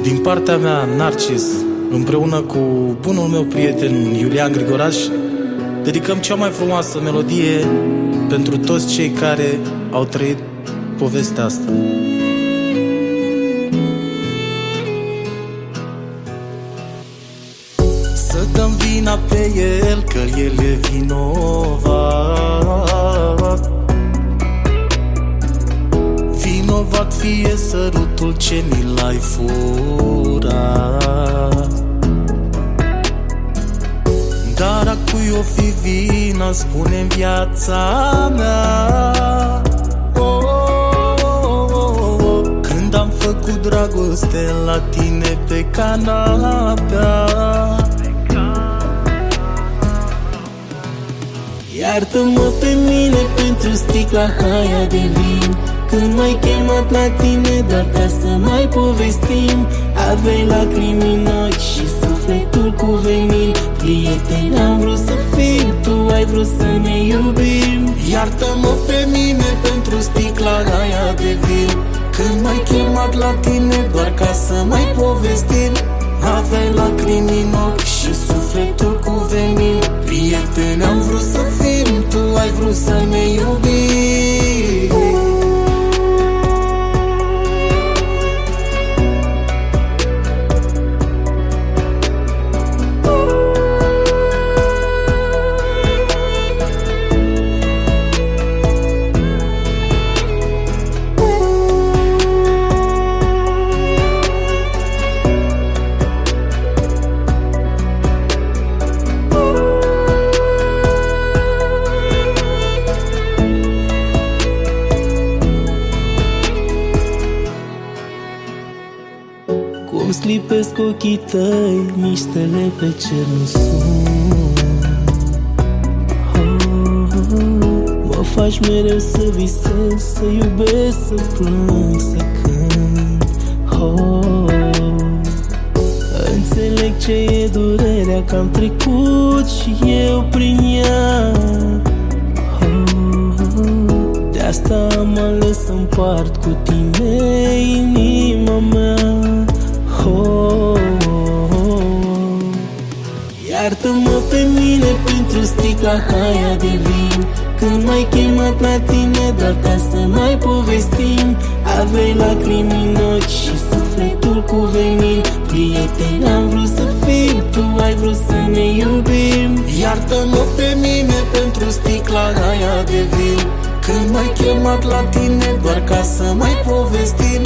Din partea mea, Narcis, împreună cu bunul meu prieten Iulian Grigoraș, dedicăm cea mai frumoasă melodie pentru toți cei care au trăit povestea asta. Să dăm vina pe el, că el e vinovat. Vinovat fie sărutul ce mi l-ai furat. Dar a cui o fi vina, spune-mi viața mea. Când am făcut dragoste la tine pe canapea. Iartă-mă pe mine pentru sticla aia de vin, când m-ai chemat la tine doar ca să mai povestim. Aveai lacrimi în ochi și sufletul cu venin. Prieteni am vrut să fim, tu ai vrut să ne iubim. Iartă-mă pe mine pentru sticla aia de vin, când m-ai chemat la tine doar ca să mai povestim. Aveai lacrimi în ochi și sufletul cu venin. Prieteni am vrut să fim, tu ai vrut să ne iubim. Cum slipesc ochii tăi, nici stele pe cer nu sunt. Mă faci mereu să visez, să iubesc, să plâng, să cânt. Înțeleg ce e durerea, că am trecut și eu prin ea. De asta am ales să împart cu tine inima mea. Iartă-mă pe mine pentru sticla aia de vin, când m-ai chemat la tine doar ca să mai povestim. Aveai lacrimi în ochi și sufletul cu venin. Prieteni am vrut să fim, tu ai vrut să ne iubim. Iartă-mă pe mine pentru sticla aia de vin, când m-ai chemat la tine doar ca să mai povestim.